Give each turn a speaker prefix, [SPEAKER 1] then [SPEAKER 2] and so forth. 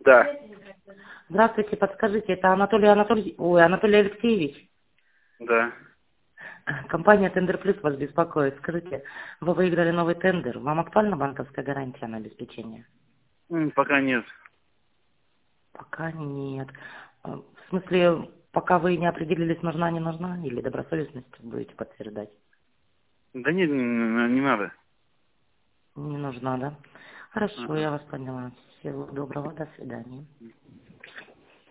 [SPEAKER 1] Да,
[SPEAKER 2] Здравствуйте, подскажите, это Анатолий Алексеевич?
[SPEAKER 1] да.
[SPEAKER 2] Компания Тендер Плюс вас беспокоит. Скажите, вы выиграли новый тендер. Вам актуальна банковская гарантия на обеспечение?
[SPEAKER 1] Пока нет.
[SPEAKER 2] Пока нет. В смысле, пока вы не определились, нужна, не нужна, или добросовестность будете подтверждать?
[SPEAKER 1] Да нет, не надо.
[SPEAKER 2] Не нужна, да? Хорошо,
[SPEAKER 1] Ага.
[SPEAKER 2] я вас поняла. Всего доброго, до свидания.